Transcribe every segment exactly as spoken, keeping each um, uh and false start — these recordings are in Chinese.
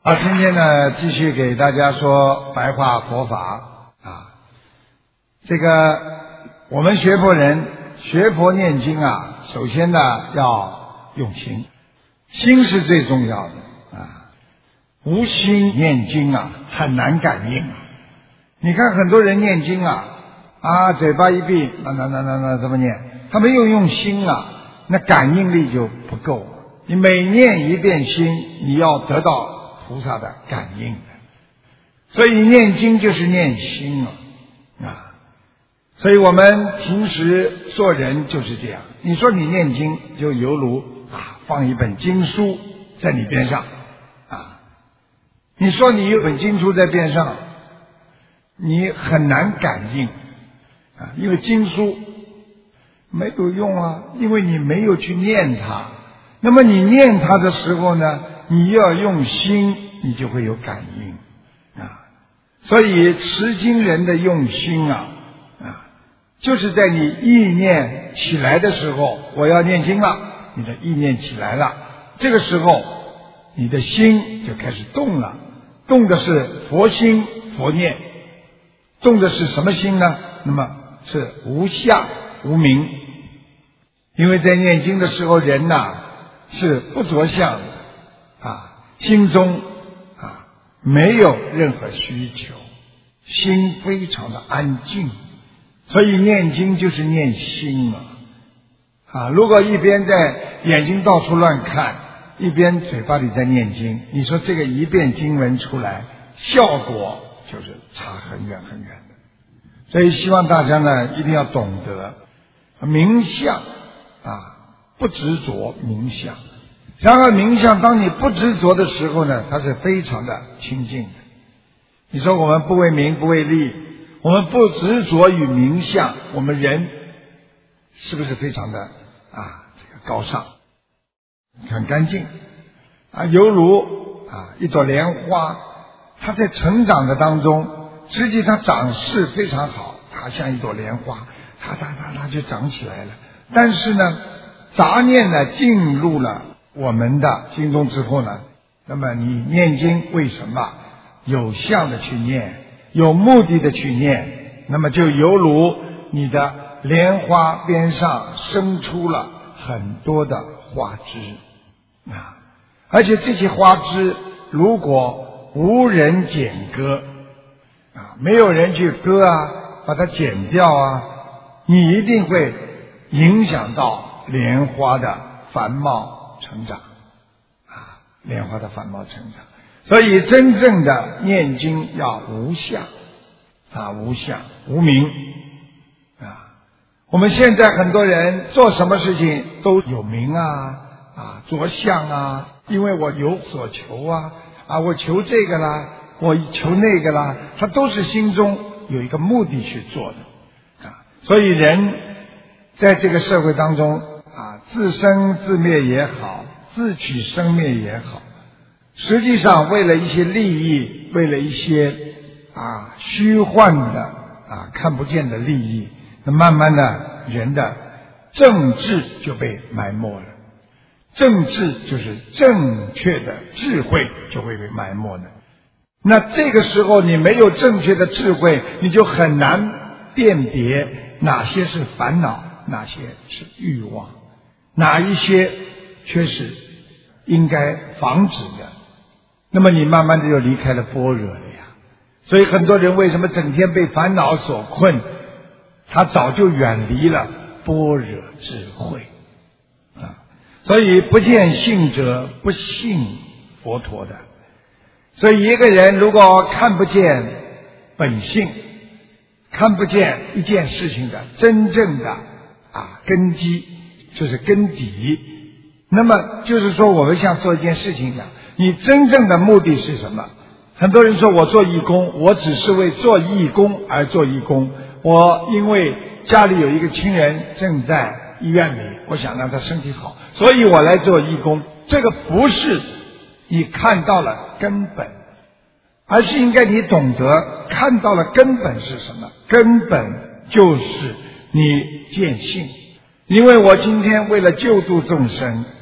好，今天呢，继续给大家说白话佛法啊。这个我们学佛人学佛念经啊，首先呢要用心，心是最重要的啊。无心念经啊，很难感应。你看很多人念经啊，啊，嘴巴一闭，那那那那那怎么念？他没有用心啊，那感应力就不够。你每念一遍心，你要得到菩萨的感应的，所以念经就是念心啊啊！所以我们平时做人就是这样。你说你念经，就犹如啊放一本经书在你边上啊。你说你有本经书在边上，你很难感应啊，因为经书没有用啊，因为你没有去念它。那么你念它的时候呢，你要用心，你就会有感应啊。所以持经人的用心啊啊，就是在你意念起来的时候，我要念经了，你的意念起来了，这个时候你的心就开始动了，动的是佛心佛念，动的是什么心呢？那么是无相无名。因为在念经的时候，人呐、啊、是不着相的啊，心中啊没有任何需求，心非常的安静，所以念经就是念心啊啊！如果一边在眼睛到处乱看，一边嘴巴里在念经，你说这个一遍经文出来，效果就是差很远很远的。所以希望大家呢一定要懂得冥想啊，不执着冥想。然而冥想当你不执着的时候呢，它是非常的清净的。你说我们不为名不为利，我们不执着于冥想，我们人是不是非常的啊这个高尚，很干净啊？犹如啊一朵莲花，它在成长的当中，实际上长势非常好，它像一朵莲花，它它它它就长起来了。但是呢，杂念呢进入了我们的心中之后呢，那么你念经为什么有相的去念，有目的的去念，那么就犹如你的莲花边上生出了很多的花枝啊，而且这些花枝如果无人剪割啊，没有人去割啊，把它剪掉啊，你一定会影响到莲花的繁茂成长啊，莲花的繁茂成长。所以真正的念经要无相啊，无相无名啊。我们现在很多人做什么事情都有名啊啊，着相啊，因为我有所求啊啊，我求这个啦，我求那个啦，他都是心中有一个目的去做的啊。所以人在这个社会当中啊，自生自灭也好，自取生灭也好，实际上为了一些利益，为了一些啊虚幻的啊看不见的利益，那慢慢的人的正智就被埋没了。正智就是正确的智慧就会被埋没的。那这个时候你没有正确的智慧，你就很难辨别哪些是烦恼，哪些是欲望，哪一些却是应该防止的。那么你慢慢的就离开了般若了呀。所以很多人为什么整天被烦恼所困，他早就远离了般若智慧啊。所以不见性者不信佛陀的。所以一个人如果看不见本性，看不见一件事情的真正的啊根基，就是根底，那么就是说我们像做一件事情一样，你真正的目的是什么？很多人说我做义工，我只是为做义工而做义工，我因为家里有一个亲人正在医院里，我想让他身体好，所以我来做义工。这个不是你看到了根本，而是应该你懂得看到了根本是什么。根本就是你见性。因为我今天为了救度众生，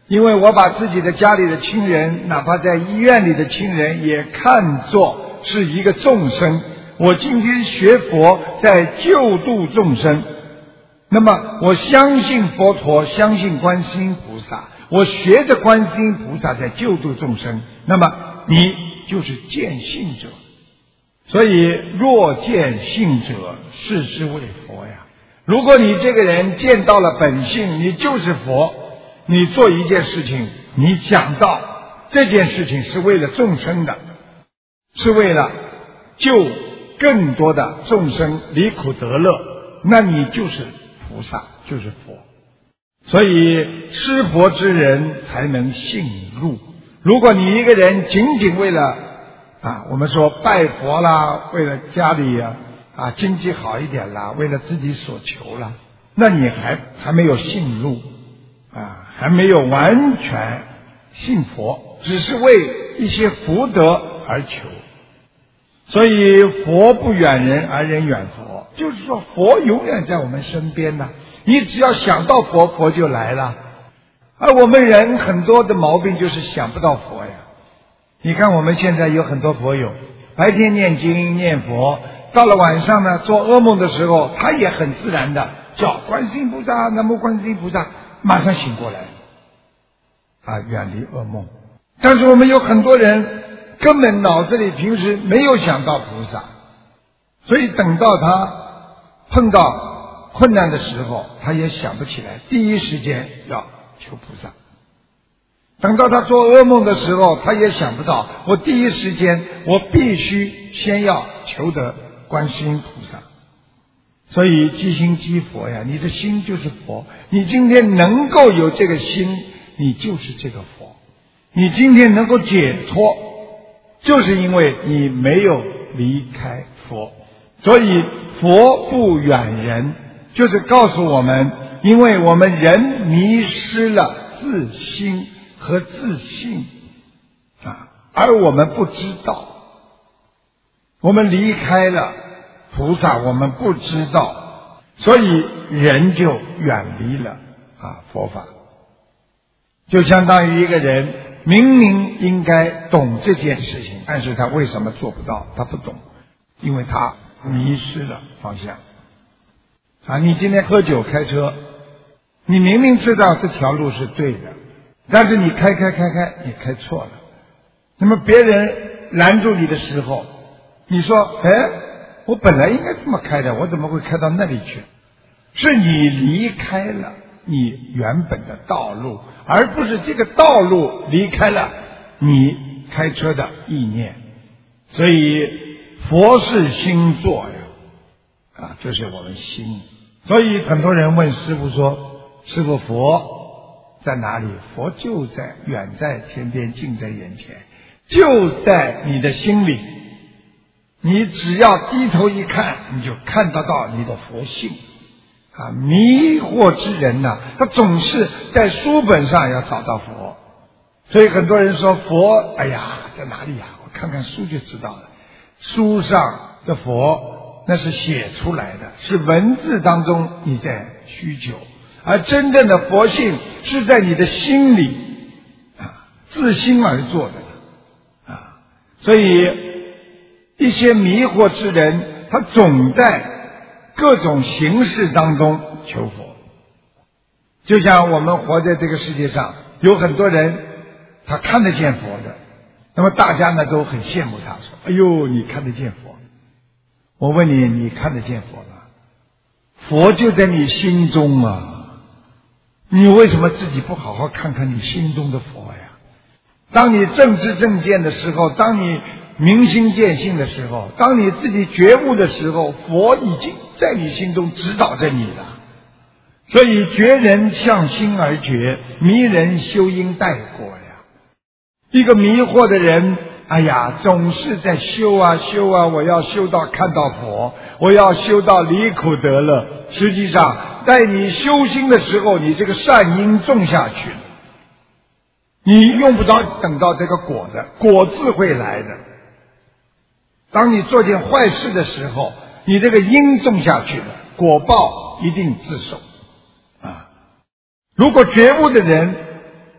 因为我把自己的家里的亲人，哪怕在医院里的亲人，也看作是一个众生。我今天学佛在救度众生，那么我相信佛陀，相信观世音菩萨，我学着观世音菩萨在救度众生，那么你就是见性者。所以若见性者，是之谓佛呀。如果你这个人见到了本性，你就是佛。你做一件事情，你讲到这件事情是为了众生的，是为了救更多的众生离苦得乐，那你就是菩萨，就是佛。所以施佛之人才能信入。如果你一个人仅仅为了啊，我们说拜佛啦，为了家里啊啊经济好一点啦，为了自己所求啦，那你还还没有信入啊，还没有完全信佛，只是为一些福德而求。所以佛不远人，而人远佛，就是说佛永远在我们身边呢，你只要想到佛，佛就来了。而我们人很多的毛病就是想不到佛呀。你看我们现在有很多佛友，白天念经念佛，到了晚上呢做噩梦的时候，他也很自然的叫观世音菩萨，南无观世音菩萨，马上醒过来啊，远离噩梦。但是我们有很多人根本脑子里平时没有想到菩萨，所以等到他碰到困难的时候，他也想不起来，第一时间要求菩萨。等到他做噩梦的时候，他也想不到，我第一时间我必须先要求得观世音菩萨。所以积心积佛呀，你的心就是佛，你今天能够有这个心，你就是这个佛。你今天能够解脱，就是因为你没有离开佛。所以佛不远人，就是告诉我们，因为我们人迷失了自心和自信啊，而我们不知道，我们离开了菩萨，我们不知道，所以人就远离了啊佛法。就相当于一个人明明应该懂这件事情，但是他为什么做不到？他不懂，因为他迷失了方向啊！你今天喝酒开车，你明明知道这条路是对的，但是你开开开开，你开错了。那么别人拦住你的时候，你说：“哎，我本来应该这么开的，我怎么会开到那里去？”是你离开了你原本的道路，而不是这个道路离开了你开车的意念。所以佛是心作呀，啊，就是我们心。所以很多人问师父说：“师父，佛在哪里？”佛就在，远在天边，近在眼前，就在你的心里。你只要低头一看，你就看得到你的佛性。啊，迷惑之人呐、啊，他总是在书本上要找到佛。所以很多人说佛，哎呀，在哪里呀？我看看书就知道了。书上的佛那是写出来的，是文字当中你在需求，而真正的佛性是在你的心里啊，自心而做的啊。所以一些迷惑之人，他总在各种形式当中求佛。就像我们活在这个世界上，有很多人他看得见佛的，那么大家呢都很羡慕他，说：“哎呦，你看得见佛。”我问你，你看得见佛吗？佛就在你心中啊，你为什么自己不好好看看你心中的佛呀？当你正知正见的时候，当你明心见性的时候，当你自己觉悟的时候，佛已经在你心中指导着你了。所以觉人向心而觉，迷人修因待果呀。一个迷惑的人，哎呀，总是在修啊修啊，我要修到看到佛，我要修到离苦得乐。实际上在你修心的时候，你这个善因种下去了，你用不着等到这个果的，果自会来的。当你做件坏事的时候，你这个因种下去了，果报一定自受啊！如果觉悟的人，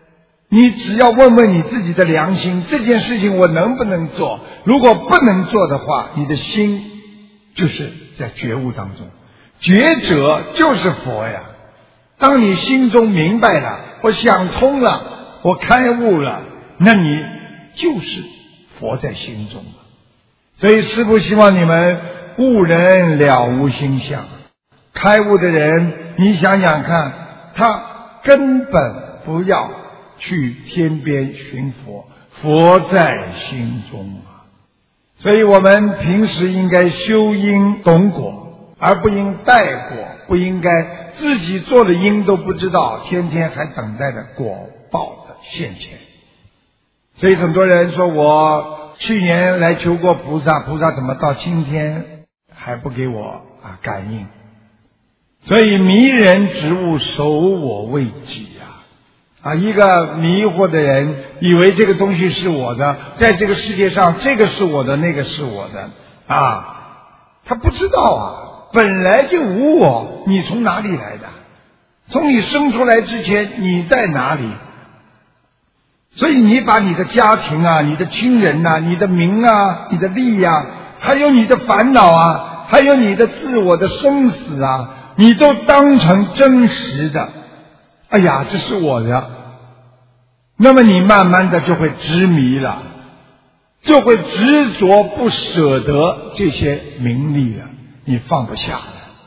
你只要问问你自己的良心，这件事情我能不能做？如果不能做的话，你的心就是在觉悟当中。觉者就是佛呀。当你心中明白了，我想通了，我开悟了，那你就是佛在心中了。所以师父希望你们悟人了无心相。开悟的人，你想想看，他根本不要去天边寻佛，佛在心中啊。所以我们平时应该修因懂果，而不应待果，不应该自己做的因都不知道，天天还等待着果报的现前。所以很多人说，我去年来求过菩萨，菩萨怎么到今天还不给我啊感应？所以迷人植物，守我未己啊！啊，一个迷惑的人以为这个东西是我的，在这个世界上，这个是我的，那个是我的啊，他不知道啊，本来就无我，你从哪里来的？从你生出来之前，你在哪里？所以你把你的家庭啊，你的亲人啊，你的名啊，你的利啊，还有你的烦恼啊，还有你的自我的生死啊，你都当成真实的。哎呀，这是我的，那么你慢慢的就会执迷了，就会执着不舍得这些名利了，你放不下了。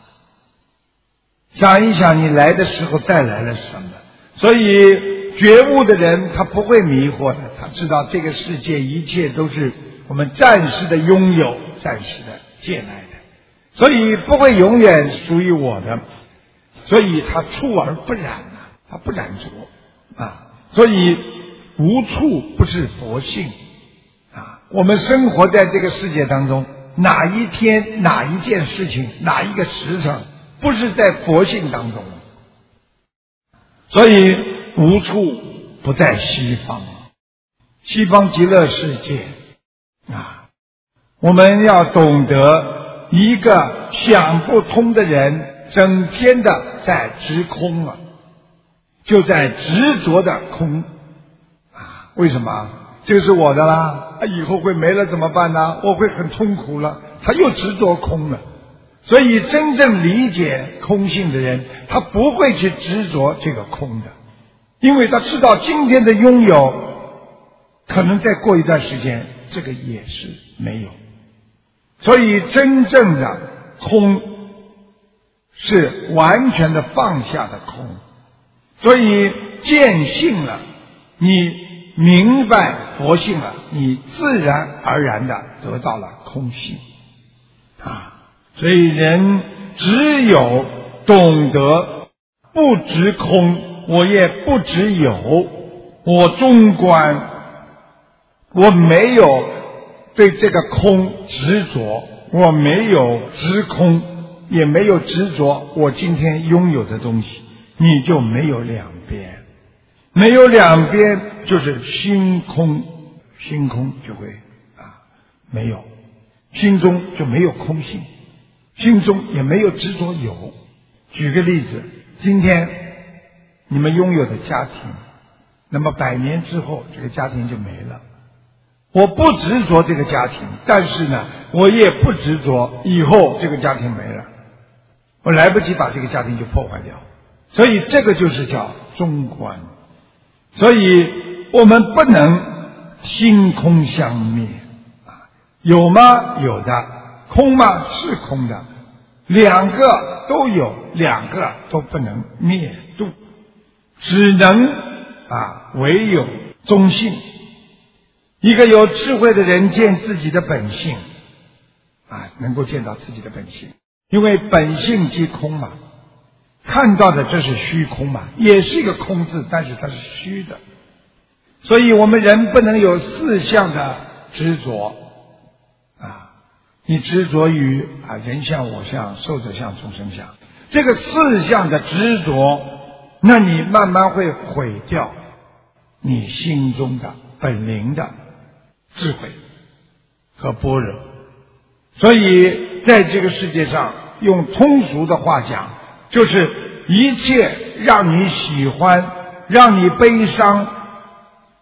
想一想，你来的时候带来了什么？所以觉悟的人他不会迷惑的，他知道这个世界一切都是我们暂时的拥有，暂时的借来的，所以不会永远属于我的，所以他触而不染啊，他不染着啊，所以无处不是佛性啊。我们生活在这个世界当中，哪一天哪一件事情哪一个时辰不是在佛性当中？所以无处不在西方，西方极乐世界啊，我们要懂得，一个想不通的人整天的在执空啊，就在执着的空啊。为什么？这个是我的啦，以后会没了怎么办呢？我会很痛苦了，他又执着空了。所以真正理解空性的人，他不会去执着这个空的，因为他知道今天的拥有可能再过一段时间这个也是没有。所以真正的空是完全的放下的空。所以见性了，你明白佛性了，你自然而然的得到了空性啊。所以人只有懂得不执空，我也不执有，我中观，我没有对这个空执着，我没有执空，也没有执着我今天拥有的东西，你就没有两边。没有两边就是心空，心空就会啊没有，心中就没有空性，心中也没有执着有。举个例子，今天你们拥有的家庭，那么百年之后这个家庭就没了。我不执着这个家庭，但是呢我也不执着以后这个家庭没了，我来不及把这个家庭就破坏掉。所以这个就是叫中观。所以我们不能心空相灭啊，有吗？有的。空吗？是空的。两个都有，两个都不能灭度，只能啊唯有中性。一个有智慧的人见自己的本性啊，能够见到自己的本性，因为本性即空嘛，看到的这是虚空嘛，也是一个空字，但是它是虚的。所以我们人不能有四项的执着啊，你执着于啊人相我相寿者相众生相，这个四项的执着，那你慢慢会毁掉你心中的本灵的智慧和般若。所以在这个世界上，用通俗的话讲，就是一切让你喜欢，让你悲伤，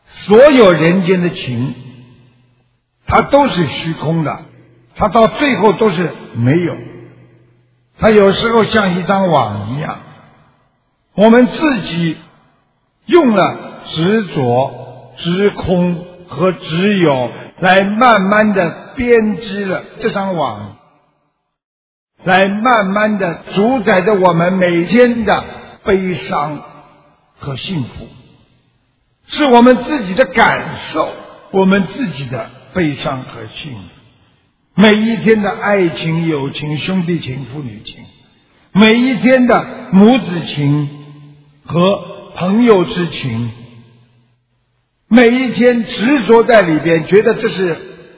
所有人间的情，它都是虚空的，它到最后都是没有。它有时候像一张网一样，我们自己用了执着、执空和执有来慢慢的编织了这张网，来慢慢的主宰着我们每天的悲伤和幸福，是我们自己的感受，我们自己的悲伤和幸福。每一天的爱情、友情、兄弟情、父女情，每一天的母子情和朋友之情，每一天执着在里边，觉得这是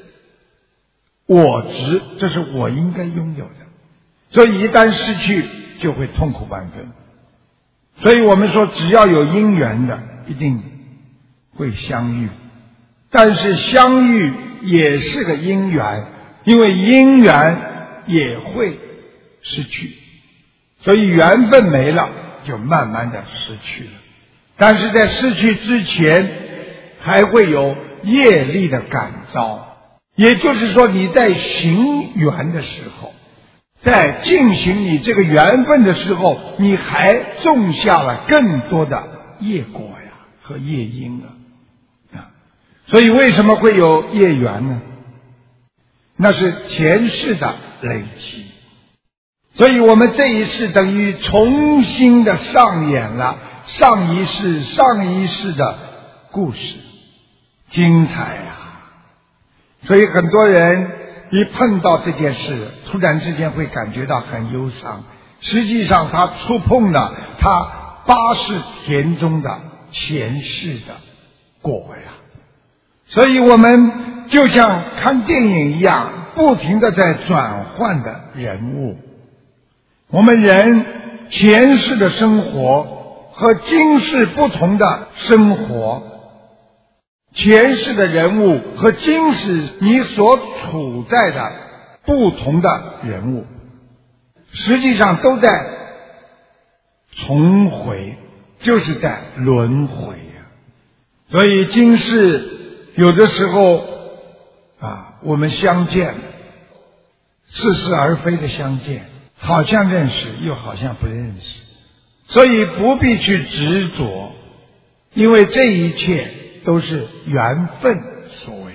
我执，这是我应该拥有的，所以一旦失去就会痛苦万分。所以我们说只要有因缘的一定会相遇，但是相遇也是个因缘，因为因缘也会失去，所以缘分没了就慢慢的失去了。但是在失去之前还会有业力的感召，也就是说你在行缘的时候，在进行你这个缘分的时候，你还种下了更多的业果呀和业因啊。所以为什么会有业缘呢？那是前世的累积。所以我们这一世等于重新的上演了上一世上一世的故事，精彩啊！所以很多人一碰到这件事，突然之间会感觉到很忧伤，实际上他触碰了他八世田中的前世的果呀。所以我们就像看电影一样，不停地在转换的人物。我们人前世的生活和今世不同的生活，前世的人物和今世你所处在的不同的人物，实际上都在重回，就是在轮回呀。所以今世有的时候啊，我们相见，似是而非的相见，好像认识又好像不认识，所以不必去执着，因为这一切都是缘分所为。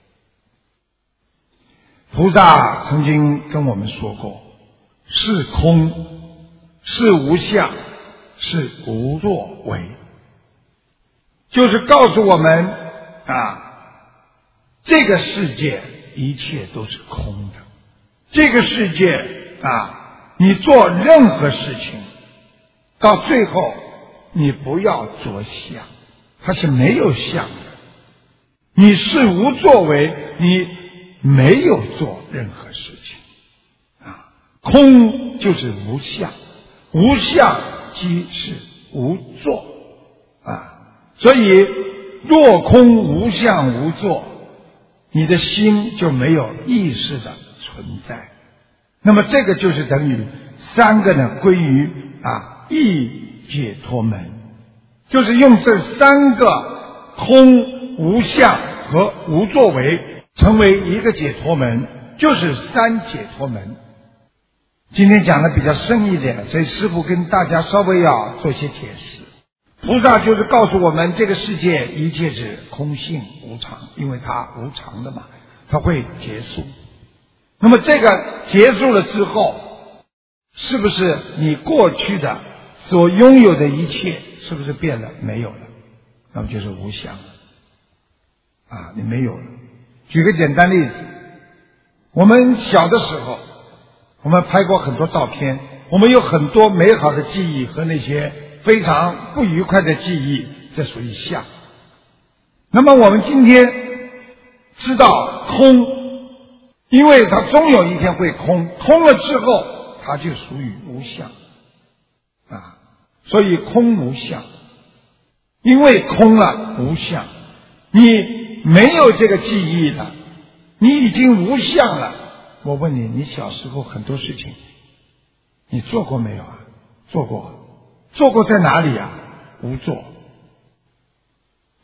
菩萨曾经跟我们说过，是空，是无相，是无作为，就是告诉我们啊，这个世界一切都是空的，这个世界啊，你做任何事情到最后你不要着相，它是没有相的。你是无作为，你没有做任何事情啊。空就是无相，无相即是无作啊。所以若空无相无作，你的心就没有意识的存在。那么这个就是等于三个呢归于啊一解脱门，就是用这三个空无相和无作为成为一个解脱门，就是三解脱门。今天讲的比较深一点，所以师父跟大家稍微要做些解释。菩萨就是告诉我们，这个世界一切是空性无常，因为它无常的嘛，它会结束。那么这个结束了之后，是不是你过去的所拥有的一切是不是变了？没有了，那么就是无相了啊，你没有了。举个简单例子，我们小的时候我们拍过很多照片，我们有很多美好的记忆和那些非常不愉快的记忆，这属于相。那么我们今天知道空，因为它终有一天会空，空了之后它就属于无相啊，所以空无相。因为空了无相，你没有这个记忆了，你已经无相了。我问你，你小时候很多事情你做过没有啊？做过。做过在哪里啊？无做。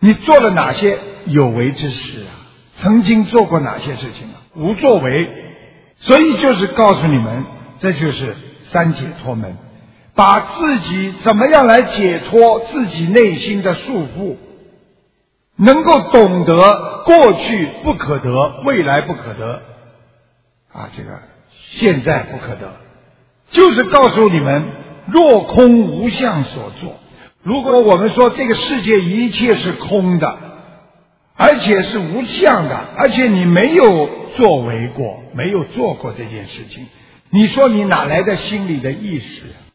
你做了哪些有为之事啊？曾经做过哪些事情啊？无作为。所以就是告诉你们，这就是三解脱门，把自己怎么样来解脱自己内心的束缚，能够懂得过去不可得，未来不可得啊，这个现在不可得，就是告诉你们若空无相所作。如果我们说这个世界一切是空的，而且是无相的，而且你没有作为过，没有做过这件事情，你说你哪来的心理的意识？